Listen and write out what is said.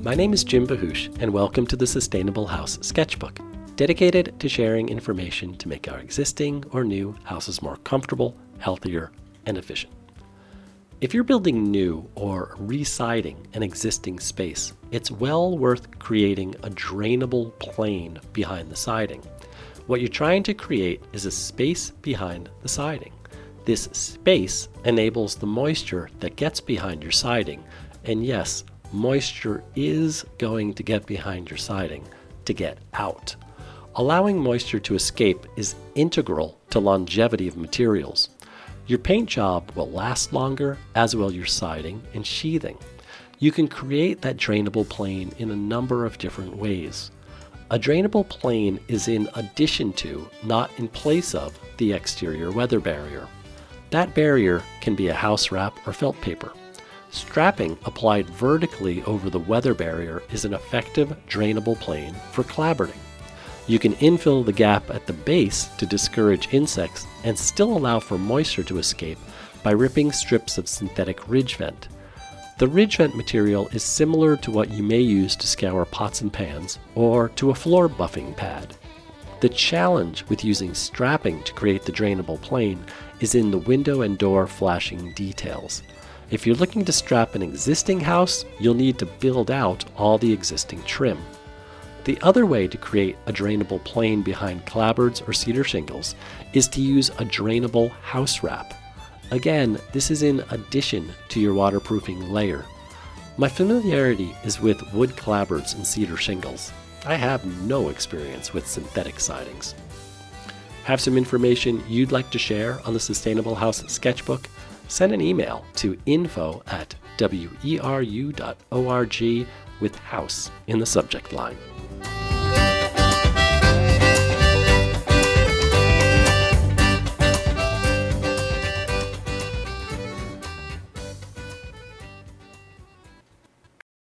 My name is Jim Bahush, and welcome to the Sustainable House Sketchbook, dedicated to sharing information to make our existing or new houses more comfortable, healthier, and efficient. If you're building new or re-siding an existing space, it's well worth creating a drainable plane behind the siding. What you're trying to create is a space behind the siding. This space enables the moisture that gets behind your siding, and yes, moisture is going to get behind your siding to get out. Allowing moisture to escape is integral to longevity of materials. Your paint job will last longer, as will your siding and sheathing. You can create that drainable plane in a number of different ways. A drainable plane is in addition to, not in place of, the exterior weather barrier. That barrier can be a house wrap or felt paper. Strapping applied vertically over the weather barrier is an effective drainable plane for clapboarding. You can infill the gap at the base to discourage insects and still allow for moisture to escape by ripping strips of synthetic ridge vent. The ridge vent material is similar to what you may use to scour pots and pans or to a floor buffing pad. The challenge with using strapping to create the drainable plane is in the window and door flashing details. If you're looking to strap an existing house, you'll need to build out all the existing trim. The other way to create a drainable plane behind clapboards or cedar shingles is to use a drainable house wrap. Again, this is in addition to your waterproofing layer. My familiarity is with wood clapboards and cedar shingles. I have no experience with synthetic sidings. Have some information you'd like to share on the Sustainable House Sketchbook? Send an email to info@weru.org with house in the subject line.